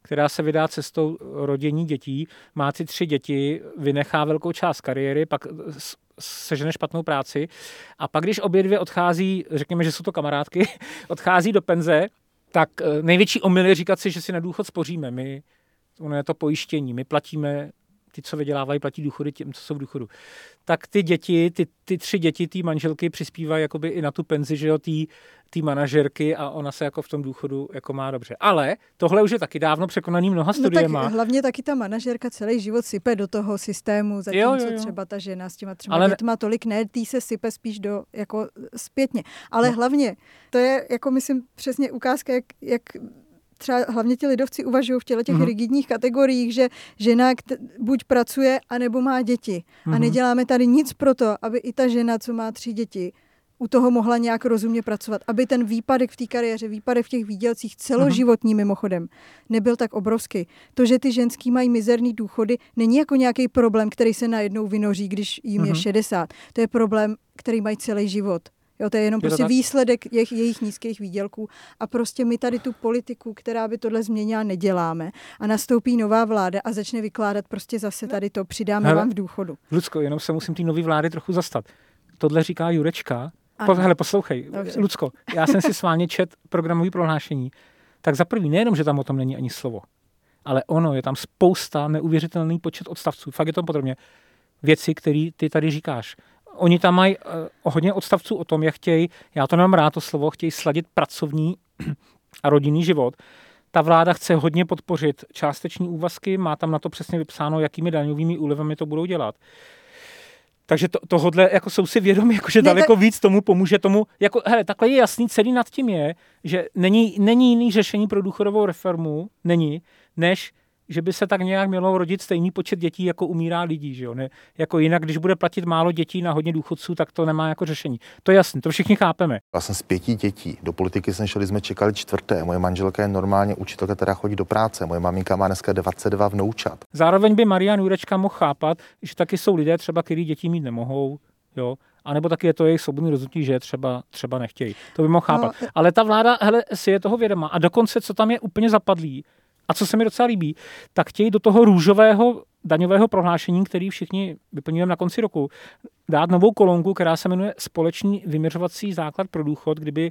která se vydá cestou rodění dětí, má ty tři děti, vynechá velkou část kariéry, pak sežene špatnou práci a pak, když obě dvě odchází, řekněme, že jsou to kamarádky, odchází do penze, tak největší omyl je říkat si, že si na důchod spoříme. My, ono je to pojištění, my platíme, ty, co vydělávají, platí důchody těm, co jsou v důchodu. Tak ty děti, ty, ty tři děti, ty manželky přispívají jakoby i na tu penzi, že jo, ty manažerky a ona se jako v tom důchodu jako má dobře. Ale tohle už je taky dávno překonaný mnoha studiema. No tak hlavně taky ta manažerka celý život sype do toho systému, zatímco jo, jo, jo. třeba ta žena s těma třema Ale... dětma tolik ne, tý se sype spíš do jako zpětně. Ale no. hlavně, to je jako myslím přesně ukázka, jak, jak třeba hlavně ti lidovci uvažují v těle těch mm-hmm. rigidních kategoriích, že žena buď pracuje, anebo má děti. Mm-hmm. A neděláme tady nic pro to, aby i ta žena, co má tři děti, u toho mohla nějak rozumně pracovat. Aby ten výpadek v té kariéře, výpadek v těch výdělcích celoživotní mm-hmm. mimochodem, nebyl tak obrovský. To, že ty ženský mají mizerný důchody, není jako nějaký problém, který se najednou vynoří, když jim mm-hmm. je šedesát. To je problém, který mají celý život. Jo, to je jenom je prostě tak? výsledek jejich, jejich nízkých výdělků a prostě my tady tu politiku, která by tohle změnila, neděláme a nastoupí nová vláda a začne vykládat prostě zase tady to, přidáme hele, vám v důchodu. Lucko, jenom se musím té nové vlády trochu zastat. Tohle říká Jurečka. Po, hele, poslouchej, Dobře. Lucko, já jsem si s vámi čet programové prohlášení, tak za prvý nejenom, že tam o tom není ani slovo, ale ono, je tam spousta neuvěřitelný počet odstavců, fakt je to podrobně věci, které ty tady říkáš. Oni tam mají uh, hodně odstavců o tom, jak chtějí, já to nemám rád to slovo, chtějí sladit pracovní a rodinný život. Ta vláda chce hodně podpořit částeční úvazky, má tam na to přesně vypsáno, jakými daňovými úlevami to budou dělat. Takže to, tohodle jako jsou si vědomi, jako, že ne, daleko tak... víc tomu pomůže tomu. Jako, hele, takhle je jasný, celý nad tím je, že není, není jiný řešení pro důchodovou reformu, není, než že by se tak nějak mělo rodit stejný počet dětí, jako umírá lidí. Že jo? Ne, jako jinak, když bude platit málo dětí na hodně důchodců, tak to nemá jako řešení. To je jasné, to všichni chápeme. Já jsem z pěti dětí. Do politiky jsme šli, jsme čekali čtvrté. Moje manželka je normálně učitelka, která chodí do práce. Moje maminka má dneska dvacet dva vnoučat. Zároveň by Marian Jurečka mohl chápat, že taky jsou lidé třeba, kteří děti mít nemohou, jo? A nebo taky je to jejich svobodný rozhodnutí, že třeba, třeba nechtějí. To by mohl chápat. No, ale ta vláda, hele, si je toho vědoma. A dokonce, co tam je úplně zapadlý, a co se mi docela líbí, tak chtějí do toho růžového daňového prohlášení, který všichni vyplňujeme na konci roku, dát novou kolonku, která se jmenuje společný vyměřovací základ pro důchod, kdyby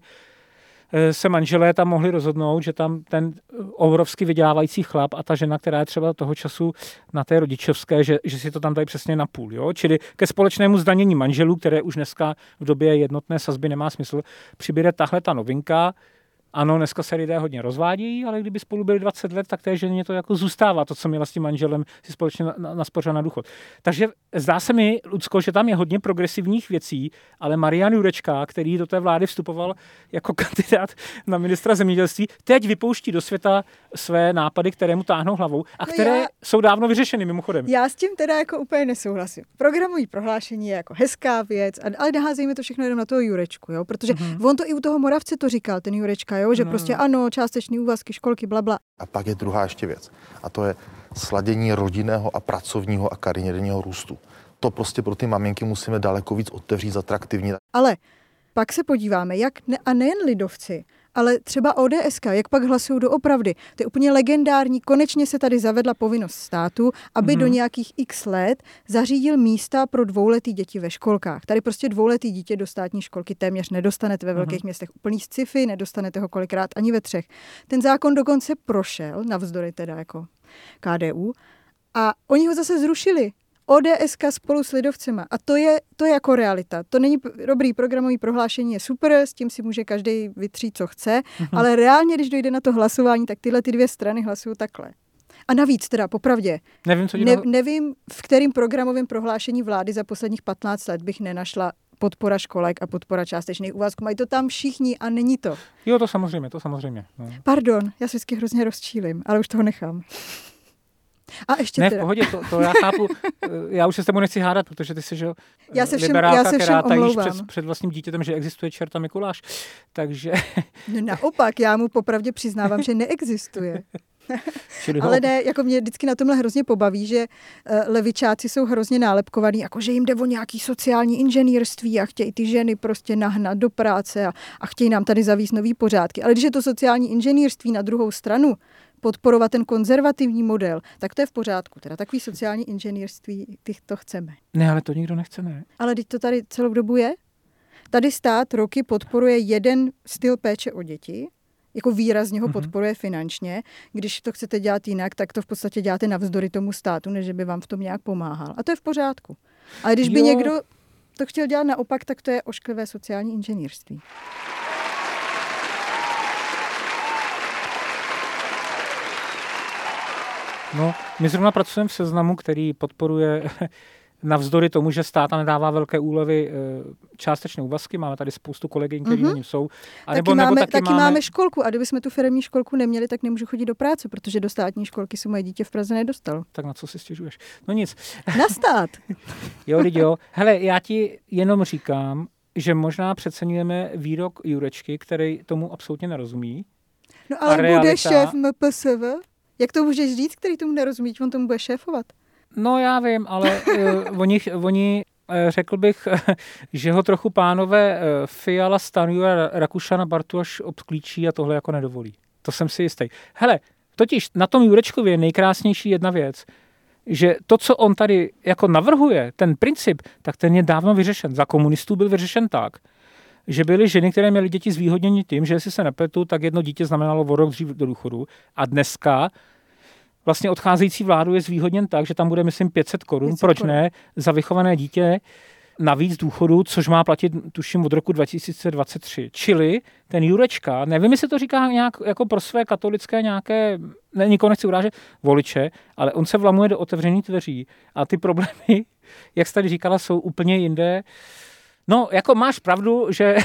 se manželé tam mohli rozhodnout, že tam ten obrovsky vydělávající chlap a ta žena, která je třeba toho času na té rodičovské, že, že si to tam dají přesně na půl. Jo? Čili ke společnému zdanění manželů, které už dneska v době jednotné sazby nemá smysl, přibude tahle ta novinka. Ano, dneska se lidé hodně rozvádějí, ale kdyby spolu byli dvacet let, tak té ženě to jako zůstává, to, co měla s tím manželem, si společně naspořila na, na důchod. Takže zdá se mi, Lucko, že tam je hodně progresivních věcí, ale Marian Jurečka, který do té vlády vstupoval jako kandidát na ministra zemědělství, teď vypouští do světa své nápady, které mu táhnou hlavou a které no já, jsou dávno vyřešeny mimochodem. Já s tím teda jako úplně nesouhlasím. Programový prohlášení je jako hezká věc, ale neházejme to všechno jenom na toho Jurečku, jo? Protože mm-hmm. on to i u toho Moravce to říkal, ten Jurečka, jo? Že no. prostě ano, částečný úvazky, školky, blabla. A pak je druhá ještě věc. A to je sladění rodinného a pracovního a kariérního růstu. To prostě pro ty maminky musíme daleko víc otevřít, zatraktivnit. Ale pak se podíváme, jak ne, a nejen lidovci, ale třeba O D S K, jak pak hlasují doopravdy. To je úplně legendární. Konečně se tady zavedla povinnost státu, aby mm-hmm. do nějakých x let zařídil místa pro dvouletý děti ve školkách. Tady prostě dvouletý dítě do státní školky téměř nedostanete ve velkých mm-hmm. městech. Úplný sci-fi, nedostanete ho kolikrát ani ve třech. Ten zákon dokonce prošel, navzdory teda jako K D U, a oni ho zase zrušili. O D S K spolu s lidovcema. A to je, to je jako realita. To není dobrý programový prohlášení, je super, s tím si může každý vytřít, co chce, mm-hmm. ale reálně, když dojde na to hlasování, tak tyhle ty dvě strany hlasují takhle. A navíc teda, popravdě, nevím, co ne, nevím, v kterým programovém prohlášení vlády za posledních patnáct let bych nenašla podpora školek a podpora částečných úvazků. Mají to tam všichni a není to. Jo, to samozřejmě, to samozřejmě. No. Pardon, já se vždycky hrozně rozčílim, ale už toho nechám. A ještě ne, teda. v pohodě, to, to já chápu. Já už se s tebou nechci hádat, protože ty jsi, že já se všem, liberálka, já se všem která tajíš omlouvám. před, před vlastním dítětem, že existuje čert a Mikuláš. Takže... No naopak, já mu popravdě přiznávám, že neexistuje. Ale ne, jako mě vždycky na tomhle hrozně pobaví, že uh, levičáci jsou hrozně nálepkovaní, jako že jim jde o nějaký sociální inženýrství a chtějí ty ženy prostě nahnat do práce a, a chtějí nám tady zavíst nový pořádky. Ale když je to sociální inženýrství na druhou stranu, podporovat ten konzervativní model, tak to je v pořádku. Teda takový sociální inženýrství, ty to chceme. Ne, ale to nikdo nechce, ne. Ale teď to tady celou dobu je. Tady stát roky podporuje jeden styl péče o děti, jako výrazně ho podporuje mm-hmm. finančně. Když to chcete dělat jinak, tak to v podstatě děláte navzdory tomu státu, než by vám v tom nějak pomáhal. A to je v pořádku. Ale když by jo. někdo to chtěl dělat naopak, tak to je ošklivé sociální inženýrství. No, my zrovna pracujeme v Seznamu, který podporuje navzdory tomu, že stát nedává velké úlevy, částečné úvazky. Máme tady spoustu kolegyň, kteří mm-hmm. na něm jsou. A taky nebo, máme, nebo taky, taky máme... máme školku a kdybychom tu firemní školku neměli, tak nemůžu chodit do práce, protože do státní školky si moje dítě v Praze nedostalo. Tak na co si stěžuješ? No nic. Na stát. Jo, lidi, jo. Hele, já ti jenom říkám, že možná přeceňujeme výrok Jurečky, který tomu absolutně nerozumí. No ale realita... bude šéf M P S V? Jak to můžeš říct, který tomu nerozumí, on tomu bude šéfovat? No já vím, ale uh, oni, oni uh, řekl bych, uh, že ho trochu pánové uh, Fiala, Stanjura, Rakušan a Bartoš obklíčí a tohle jako nedovolí. To jsem si jistý. Hele, totiž na tom Jurečkově je nejkrásnější jedna věc, že to, co on tady jako navrhuje, ten princip, tak ten je dávno vyřešen. Za komunistů byl vyřešen tak, že byly ženy, které měly děti zvýhodnění tím, že jestli se nepletu, tak jedno dítě znamenalo o rok dřív do důchodu. A dneska vlastně odcházející vládu je zvýhodněn tak, že tam bude, myslím, pět set korun, proč ne, za vychované dítě navíc důchodu, což má platit, tuším, od roku dva tisíce dvacet tři. Čili ten Jurečka, nevím, jestli to říká nějak jako pro své katolické nějaké, ne, nikoho nechci urážet, voliče, ale on se vlamuje do otevřených dveří a ty problémy, jak jsi tady říkala, jsou úplně jinde. No, jako máš pravdu, že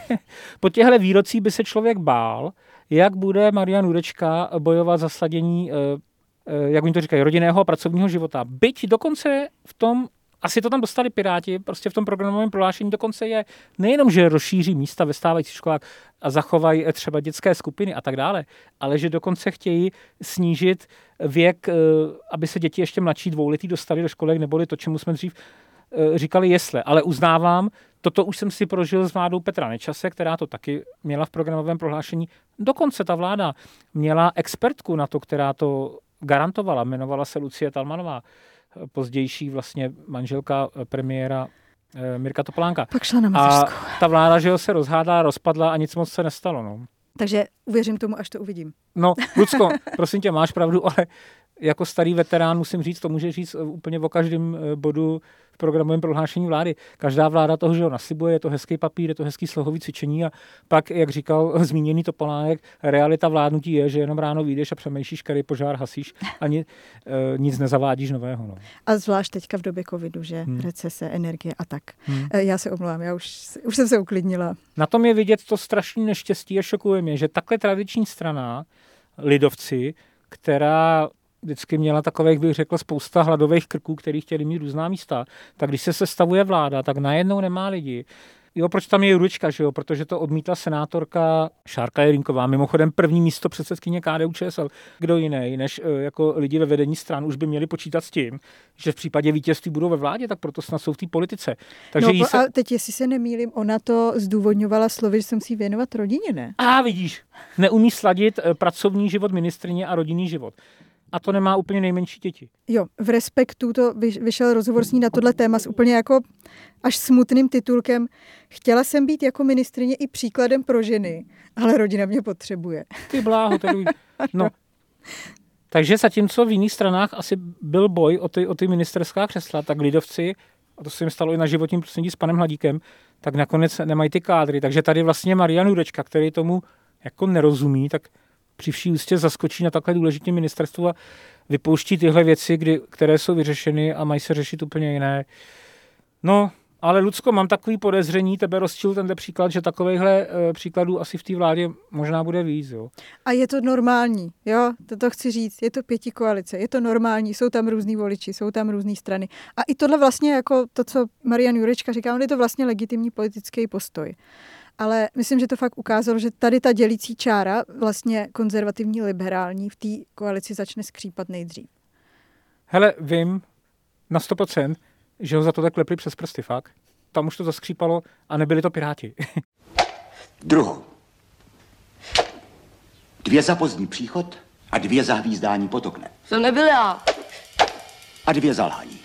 po těchto výrocích by se člověk bál, jak bude Marian Jurečka bojovat za sladění, jak oni to říkají, rodinného a pracovního života. Byť dokonce v tom, asi to tam dostali Piráti, prostě v tom programovém prohlášení dokonce je nejenom, že rozšíří místa ve stávajících školách a zachovají třeba dětské skupiny a tak dále, ale že dokonce chtějí snížit věk, aby se děti ještě mladší dvouletí dostali do školek, neboli to, čemu jsme dřív říkali jesle. Ale uznávám, toto už jsem si prožil s vládou Petra Nečase, která to taky měla v programovém prohlášení. Dokonce ta vláda měla expertku na to, která to garantovala. Jmenovala se Lucie Talmanová, pozdější vlastně manželka premiéra Mirka Topolánka. Pak šla na mateřskou. A ta vláda, že ho se rozhádla, rozpadla a nic moc se nestalo. No. Takže uvěřím tomu, až to uvidím. No, Lucko, prosím tě, máš pravdu, ale jako starý veterán musím říct, to může říct úplně o každém bodu v programovém prohlášení vlády. Každá vláda toho, že ho naslibuje, je to hezký papír, je to hezký slohový cvičení a pak, jak říkal zmíněný Topolánek, realita vládnutí je, že jenom ráno vyjdeš a přemýšlíš, který požár hasíš a ni, e, nic nezavádíš nového. No. A zvlášť teďka v době covidu, že hmm. recese, energie a tak. Hmm. E, já se omlouvám, já už, už jsem se uklidnila. Na tom je vidět to strašné neštěstí a šokuje mě, že takhle tradiční strana, lidovci, která vždycky měla takové, jak bych řekl, spousta hladových krků, který chtěli mít různá místa, tak když se sestavuje vláda, tak najednou nemá lidi. Jo, proč tam je Jurečka, že jo? Protože to odmítla senátorka Šárka Jelínková, mimochodem první místo předsedkyně K D U Č S L. Kdo jiný, než jako lidi ve vedení stran už by měli počítat s tím, že v případě vítězství budou ve vládě, tak proto snad jsou v té politice. Takže no, se... a teď, jestli se nemýlím, ona to zdůvodňovala slovy, že jsem si věnovat rodině, ne? A vidíš, neumí sladit pracovní život ministryně a rodinný život. A to nemá úplně nejmenší děti. Jo, v Respektu to vyšel rozhovor s ní na tohle téma s úplně jako až smutným titulkem. Chtěla jsem být jako ministryně i příkladem pro ženy, ale rodina mě potřebuje. Ty bláho, tedy. No. Takže zatímco v jiných stranách asi byl boj o ty, o ty ministerská křesla, tak lidovci, a to se jim stalo i na životním prostředí s panem Hladíkem, tak nakonec nemají ty kádry. Takže tady vlastně Marian Jurečka, který tomu jako nerozumí, tak při vší úctě zaskočí na takhle důležité ministerstvo a vypouští tyhle věci, kdy, které jsou vyřešeny a mají se řešit úplně jiné. No, ale Lucko, mám takový podezření, tebe rozčil tenhle příklad, že takovýchhle e, příkladů asi v té vládě možná bude víc. Jo. A je to normální, jo, to chci říct, je to pěti koalice, je to normální, jsou tam různý voliči, jsou tam různé strany. A i tohle vlastně jako to, co Marian Jurečka říká, on je to vlastně legitimní politický postoj. Ale myslím, že to fakt ukázalo, že tady ta dělící čára, vlastně konzervativní, liberální, v té koalici začne skřípat nejdřív. Hele, vím na sto procent, že ho za to tak klepli přes prsty, fakt. Tam už to zaskřípalo a nebyli to Piráti. Druhou. Dvě za pozdní příchod A dvě zahvízdání pod oknem. Jsem nebyl já. A dvě zalhání.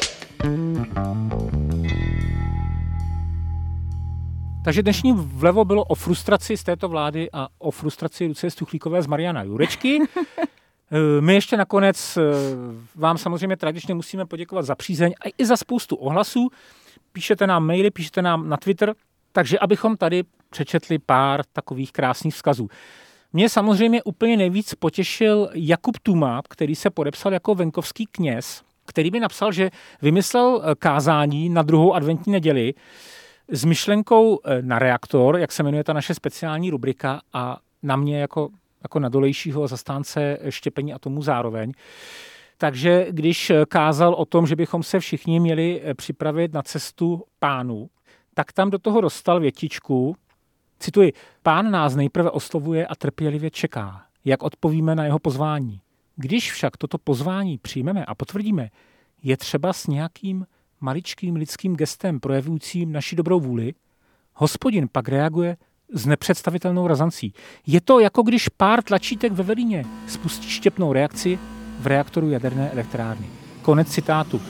Takže dnešní vlevo bylo o frustraci z této vlády a o frustraci Lucie Stuchlíkové z Mariana Jurečky. My ještě nakonec vám samozřejmě tradičně musíme poděkovat za přízeň a i za spoustu ohlasů. Píšete nám maily, píšete nám na Twitter, takže abychom tady přečetli pár takových krásných vzkazů. Mě samozřejmě úplně nejvíc potěšil Jakub Tuma, který se podepsal jako venkovský kněz, který mi napsal, že vymyslel kázání na druhou adventní neděli s myšlenkou na reaktor, jak se jmenuje ta naše speciální rubrika, a na mě jako, jako na dolejšího zastánce štěpení atomů zároveň. Takže když kázal o tom, že bychom se všichni měli připravit na cestu Pánu, tak tam do toho dostal větičku, cituji, Pán nás nejprve oslovuje a trpělivě čeká, jak odpovíme na jeho pozvání. Když však toto pozvání přijmeme a potvrdíme, je třeba s nějakým maličkým lidským gestem projevujícím naši dobrou vůli, Hospodin pak reaguje s nepředstavitelnou razancí. Je to, jako když pár tlačítek ve Velíně spustí štěpnou reakci v reaktoru jaderné elektrárny. Konec citátu.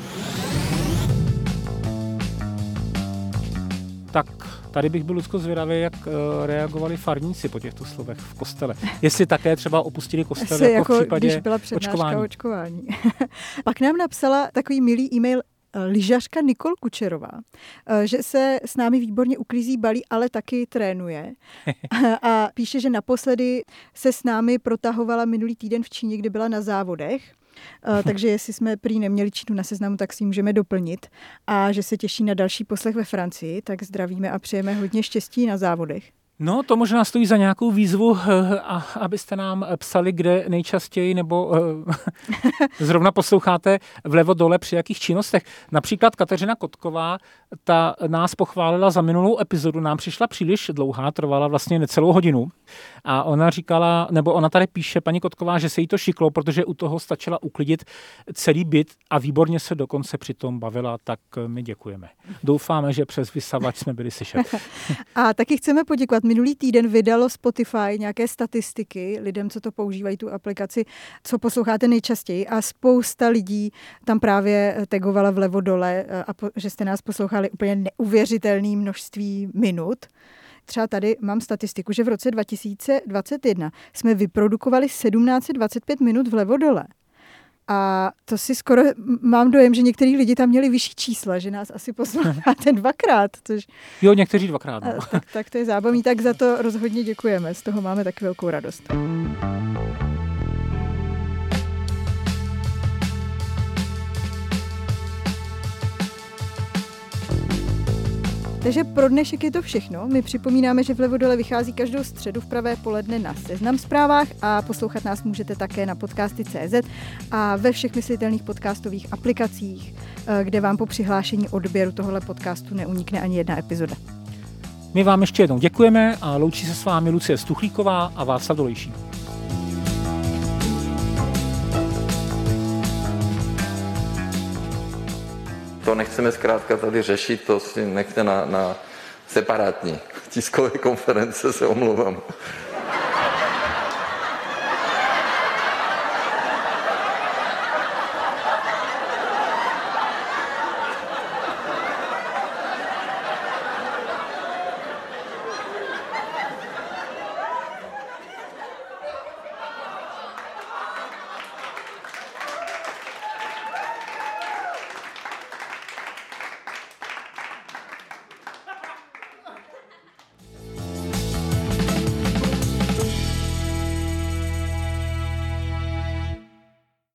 Tak tady bych byl Lucko zvědavý, jak reagovali farníci po těchto slovech v kostele. Jestli také třeba opustili kostel jako, jako v případě když byla přednáška očkování. O očkování. Pak nám napsala takový milý e-mail lyžařka Nikol Kučerová, že se s námi výborně uklízí, balí, ale taky trénuje. A píše, že naposledy se s námi protahovala minulý týden v Číně, kdy byla na závodech. Takže jestli jsme prý neměli Čínu na seznamu, tak si ji můžeme doplnit. A že se těší na další poslech ve Francii, tak zdravíme a přejeme hodně štěstí na závodech. No, to možná stojí za nějakou výzvu, a abyste nám psali, kde nejčastěji nebo zrovna posloucháte vlevo dole při jakých činnostech. Například Kateřina Kotková, ta nás pochválila za minulou epizodu, nám přišla příliš dlouhá, trvala vlastně necelou hodinu. A ona říkala, nebo ona tady píše, paní Kotková, že se jí to šiklo, protože u toho stačila uklidit celý byt a výborně se dokonce přitom bavila, tak my děkujeme. Doufáme, že přes vysavač jsme byli slyšet. A taky chceme poděkovat. Minulý týden vydalo Spotify nějaké statistiky lidem, co to používají, tu aplikaci, co posloucháte nejčastěji, a spousta lidí tam právě tagovala vlevo dole, a po, že jste nás poslouchali úplně neuvěřitelné množství minut. Třeba tady mám statistiku, že v roce dva tisíce dvacet jedna jsme vyprodukovali tisíc sedm set dvacet pět minut vlevo dole. A to si skoro mám dojem, že některý lidi tam měli vyšší čísla, že nás asi posloucháte dvakrát. Což... Jo, někteří dvakrát. No. Tak, tak to je zábavný, tak za to rozhodně děkujeme. Z toho máme taky velkou radost. Takže pro dnešek je to všechno. My připomínáme, že vlevo dole vychází každou středu v pravé poledne na Seznam Zprávách a poslouchat nás můžete také na podcasty tečka cé zet a ve všech myslitelných podcastových aplikacích, kde vám po přihlášení odběru tohohle podcastu neunikne ani jedna epizoda. My vám ještě jednou děkujeme a loučí se s vámi Lucie Stuchlíková a Václav Dolejší. To nechceme zkrátka tady řešit, to si nechte na, na separátní tiskové konference, se omlouvám.